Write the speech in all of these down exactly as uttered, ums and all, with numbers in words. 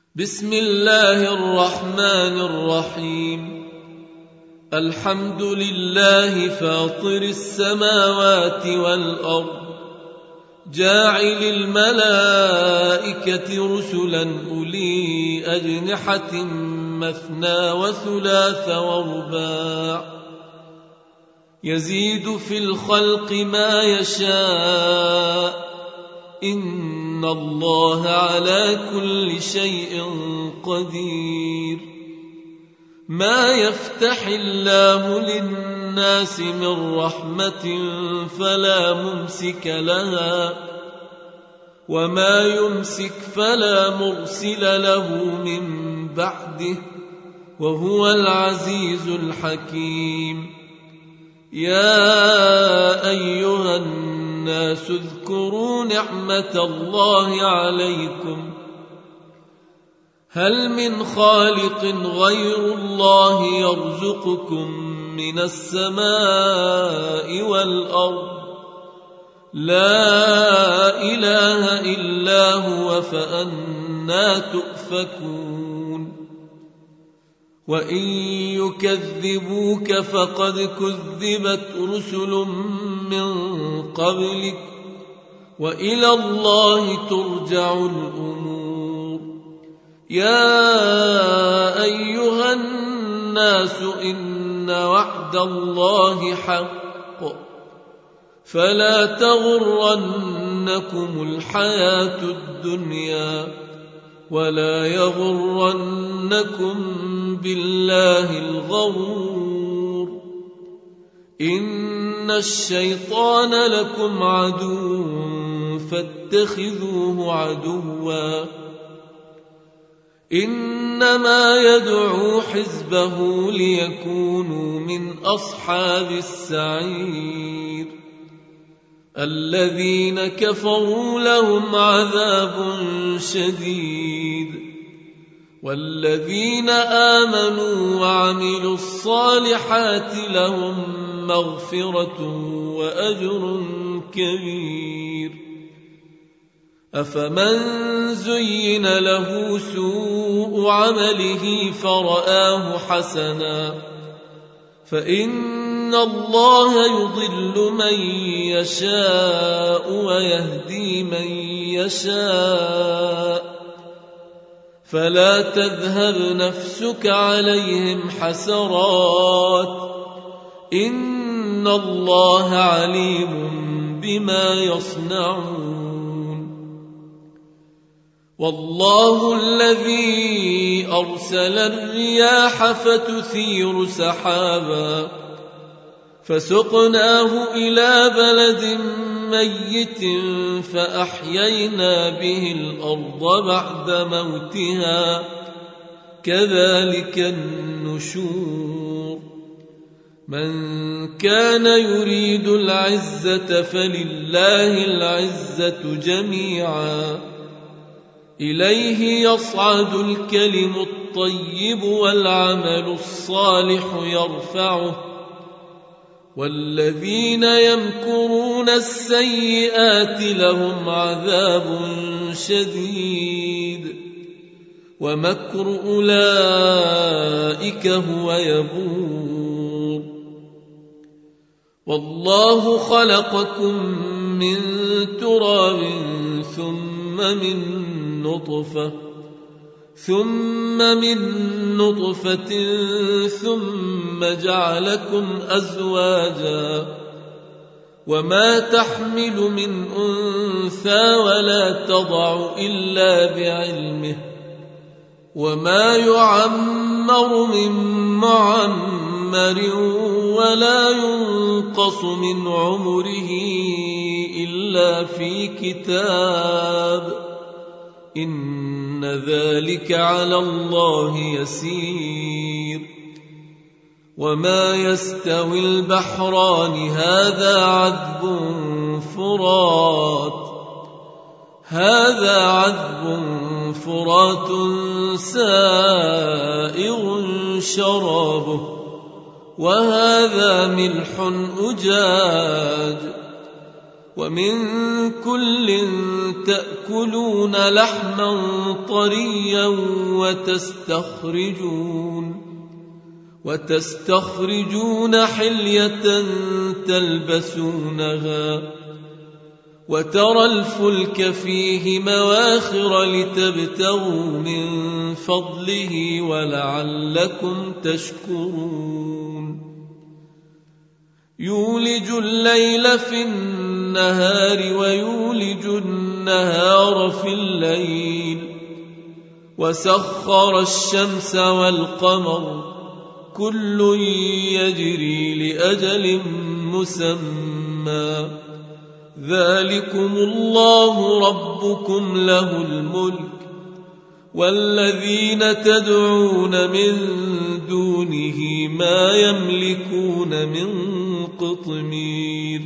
بسم الله الرحمن الرحيم. الحمد لله فاطر السماوات والأرض، جاعل الملائكة رسلا أولي أجنحة مثنى وثلاث ورباع، يزيد في الخلق ما يشاء، إن الله على كل شيء قدير. ما يفتح الله للناس من رحمة فلا ممسك لها، وما يمسك فلا مرسل له من بعده، وهو العزيز الحكيم. يا أيها الناس اذكروا نعمة الله عليكم، هل من خالق غير الله يرزقكم من السماء والأرض؟ لا إله إلا هو، فأنى تؤفكون. وإن يكذبوك فقد كذبت رسل من قبلك، وإلى الله ترجع الأمور. يا أيها الناس إن وعد الله حق، فلا تغرنكم الحياة الدنيا، ولا يغرنكم بالله الغرور. إن الشيطان لكم عدو فاتخذوه عدوا، إنما يدعو حزبه ليكونوا من أصحاب السعير. الذين كفروا لهم عذاب شديد، والذين آمنوا وعملوا الصالحات لهم مغفرة وأجر كبير. أفمن زين له سوء عمله فرآه حسنا، فإن الله يضل من يشاء ويهدي من يشاء، فلا تذهب نفسك عليهم حسرات، إن الله عليم بما يصنعون. والله الذي أرسل الرياح فتثير سحابا، فسقناه إلى بلد ميت فأحيينا به الأرض بعد موتها، كذلك النشور. من كان يريد العزة فلله العزة جميعا، إليه يصعد الكلم الطيب والعمل الصالح يرفعه، والذين يمكرون السيئات لهم عذاب شديد، ومكر أولئك هو يبور. والله خلقكم من تراب ثم من نطفة ثم من نطفة ثم جعلكم أزواجا، وما تحمل من أنثى ولا تضع إلا بعلمه، وما يعمر من معمر ولا ينقص من عمره إلا في كتاب، إن ذلك على الله يسير. وما يستوي البحران هذا عذب فرات هذا عذب فرات سائغ شرابه، وهذا ملح أجاج، ومن كل تأكلون لحما طريا وتستخرجون وتستخرجون حلية تلبسونها وترى الفلك فيه مواخر لتبتغوا من فضله ولعلكم تشكرون يولج الليل في النهار ويولج النهار في الليل وسخر الشمس والقمر كل يجري لأجل مسمى ذلكم الله ربكم له الملك والذين تدعون من دونه ما يملكون من قطمير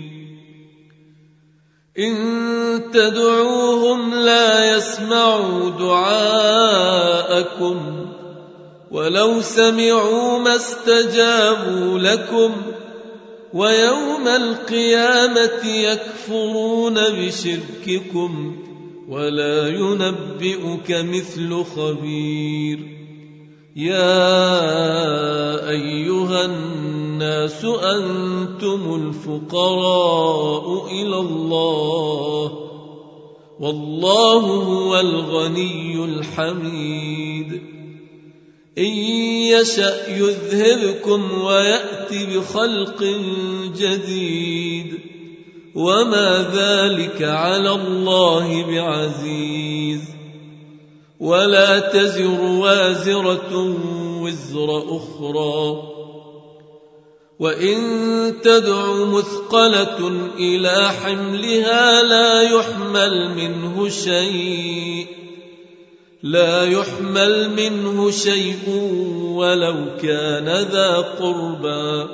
إن تدعوهم لا يسمعوا دعاءكم ولو سمعوا ما استجابوا لكم ويوم القيامة يكفرون بشرككم ولا ينبئك مثل خبير يا أيها الناس أنتم الفقراء إلى الله والله هو الغني الحميد إن يشأ يذهبكم ويأتي بخلق جديد وما ذلك على الله بعزيز ولا تزر وازرة وزر أخرى وإن تدع مثقلة إلى حملها لا يحمل منه شيء لا يحمل منه شيء ولو كان ذا قربى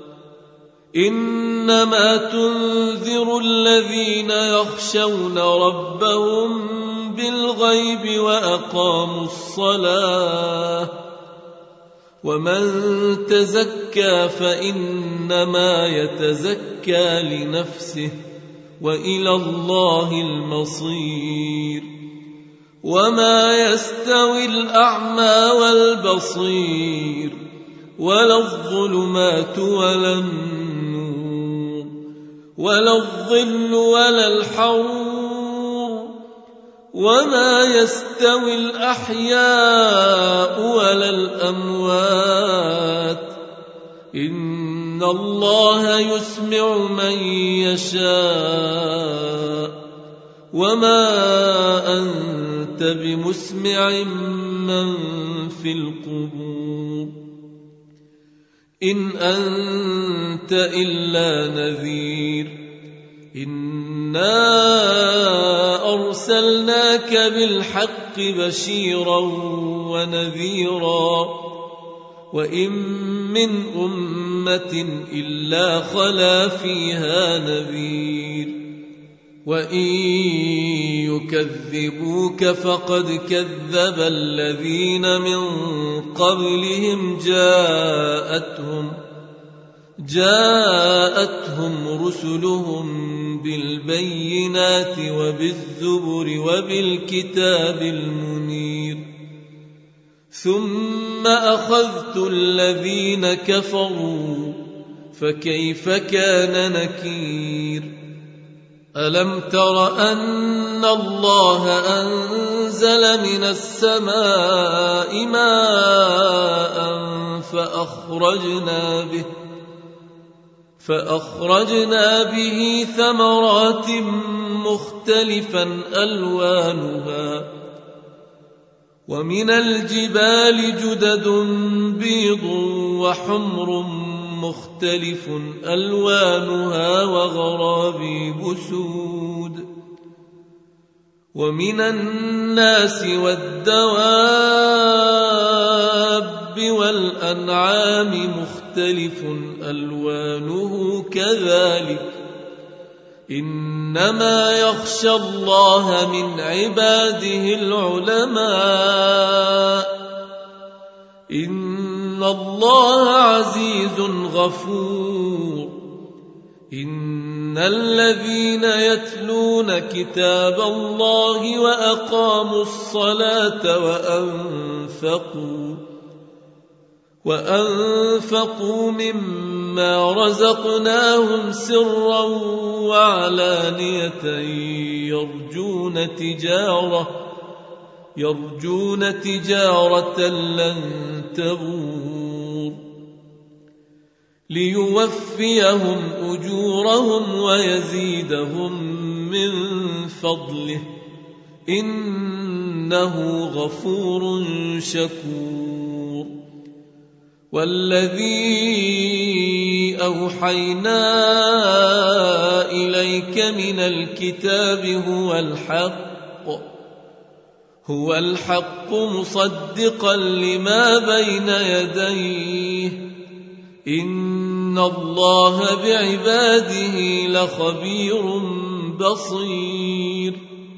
إنما تنذر الذين يخشون ربهم بالغيب وأقاموا الصلاة ومن تزكى فإنما يتزكى لنفسه وإلى الله المصير وما يستوي الأعمى والبصير ولا الظلمات ولا النور ولا الظل ولا الحرور وما يستوي الأحياء ولا الأموات إن الله يسمع من يشاء وما أنت بمسمع من في القبور إن أنت إلا نذير إنا أرسلناك بالحق بشيرا ونذيرا وإن من أمة إلا خلا فيها نذير وإن يكذبوك فقد كذب الذين من قبلهم جاءتهم جاءتهم رسلهم بالبينات وبالزبر وبالكتاب المنير ثم أخذت الذين كفروا فكيف كان نكير ألم تر أن الله أنزل من السماء ماء فأخرجنا به فأخرجنا به ثمرات مختلفا ألوانها ومن الجبال جدد بيض وحمر مختلف ألوانها وغرابيب سود ومن الناس والدواب والأنعام مختلف ألوانه كذلك إنما يخشى الله من عباده العلماء إن الله عزيز غفور إن الذين يتلون كتاب الله وأقاموا الصلاة وأنفقوا وأنفقوا مما رزقناهم سرا وعلانية يرجون تجارة يرجون تجارة لن تبور ليوفيهم أجورهم ويزيدهم من فضله إنه غفور شكور. والذي أوحينا إليك من الكتاب هو الحق هو الحق مصدقا لما بين يديه إن الله بعباده لخبير بصير.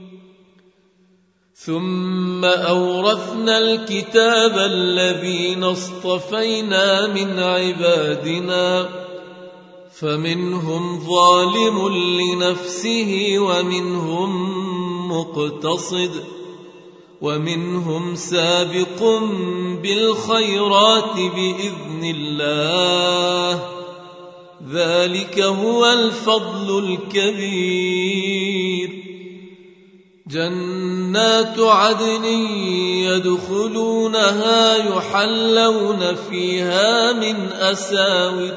ثم أورثنا الكتاب الذين اصطفينا من عبادنا فمنهم ظالم لنفسه ومنهم مقتصد ومنهم سابق بالخيرات بإذن الله ذلك هو الفضل الكبير. جنات عدن يدخلونها يحلون فيها من أساور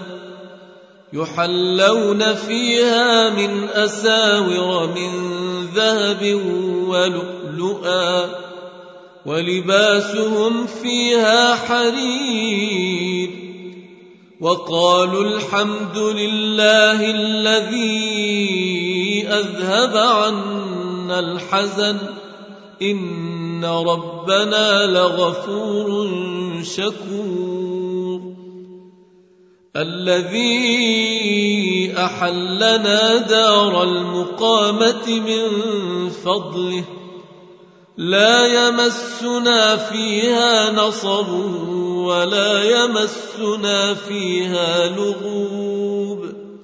يحلون فيها من أساور من ذهب ولؤلؤا ولباسهم فيها حرير. وقالوا الحمد لله الذي أذهب عنا الحزن إن ربنا لغفور شكور. الذي أحلنا دار المقامة من فضله لا يمسنا فيها نصب ولا يمسنا فيها لغوب.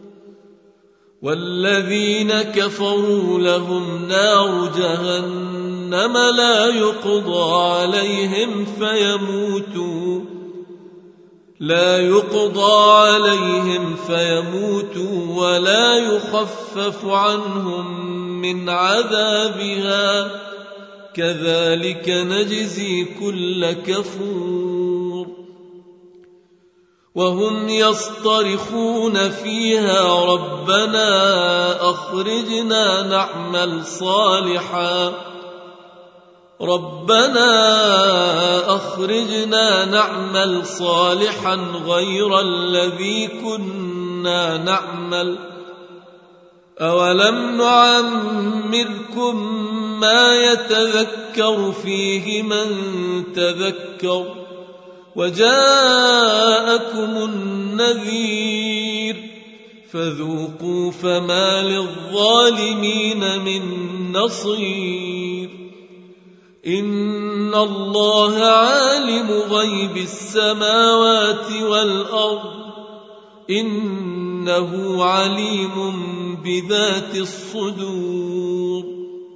والذين كفروا لهم نار جهنم لا يقضى عليهم فيموتوا لا يقضى عليهم فيموتوا ولا يخفف عنهم من عذابها كذلك نجزي كل كفور. وهم يصطرخون فيها ربنا أخرجنا نعمل صالحا ربنا أخرجنا نعمل صالحا غير الذي كنا نعمل أولم نعمركم ما يتذكر فيه من تذكر وجاءكم النذير فذوقوا فما للظالمين من نصير. إن الله عالم غيب السماوات والأرض إنه عليم بذات الصدور.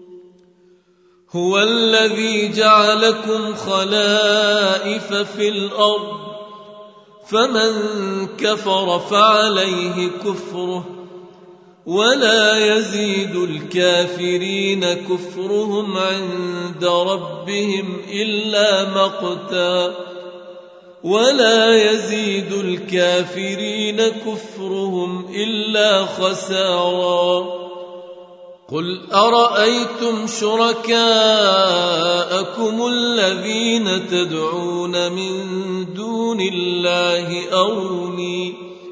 هو الذي جعلكم خلائف في الأرض فمن كفر فعليه كفره ولا يزيد الكافرين كفرهم عند ربهم إلا مقتا ولا يزيد الكافرين كفرهم إلا خسارا. قل أرأيتم شركاءكم الذين تدعون من دون الله أروني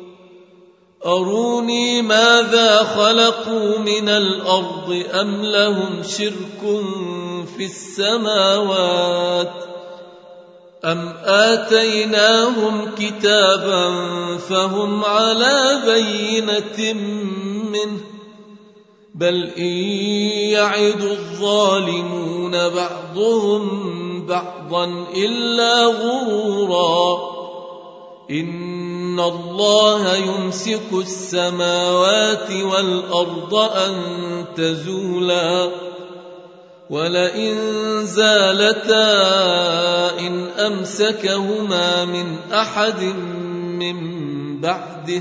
أروني ماذا خلقوا من الأرض أم لهم شرك في السماوات أم آتيناهم كتابا فهم على بينة منه بل إن يعد الظالمون بعضهم بعضا إلا غرورا. إن الله يمسك السماوات والأرض أن تزولا ولئن زالتا إن أمسكهما من أحد من بعده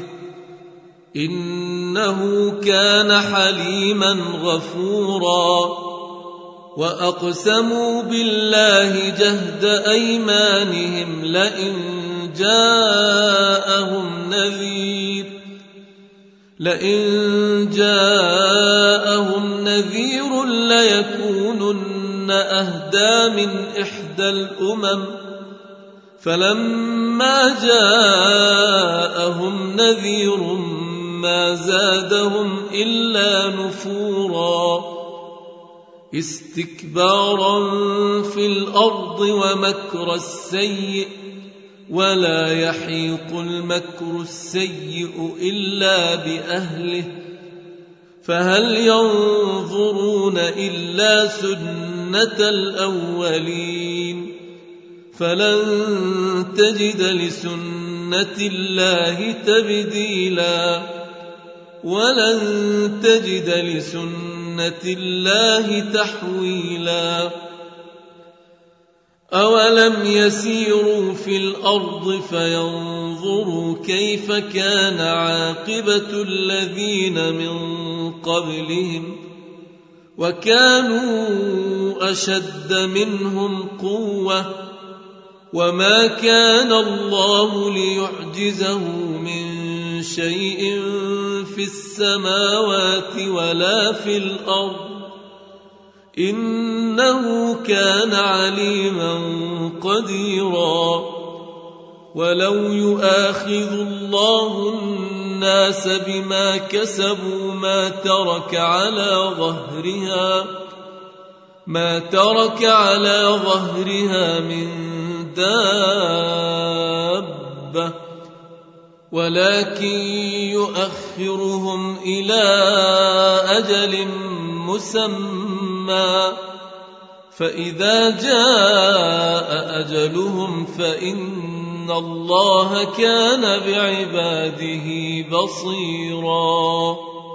إنه كان حليما غفورا وأقسموا بالله جهد أيمانهم لئن جاءهم نذير لئن جاءهم نذير ليكونن أهدى من إحدى الأمم فلما جاءهم نذير ما زادهم إلا نفورا استكبارا في الأرض ومكر السيء ولا يحيق المكر السيء إلا بأهله فهل ينظرون إلا سنة الأولين فلن تجد لسنة الله تبديلا ولن تجد لسنة الله تحويلا أولم يسيروا في الأرض فينظروا كيف كان عاقبة الذين من قبلهم وكانوا أشد منهم قوة وما كان الله ليعجزه من شيء في السماوات ولا في الأرض إنه كان عليما قديرا ولو يؤاخذ الله الناس بما كسبوا ما ترك على ظهرها ما ترك على ظهرها من دابة ولكن يؤخرهم إلى أجل مسمى فإذا جاء أجلهم فإن الله كان بعباده بصيرا.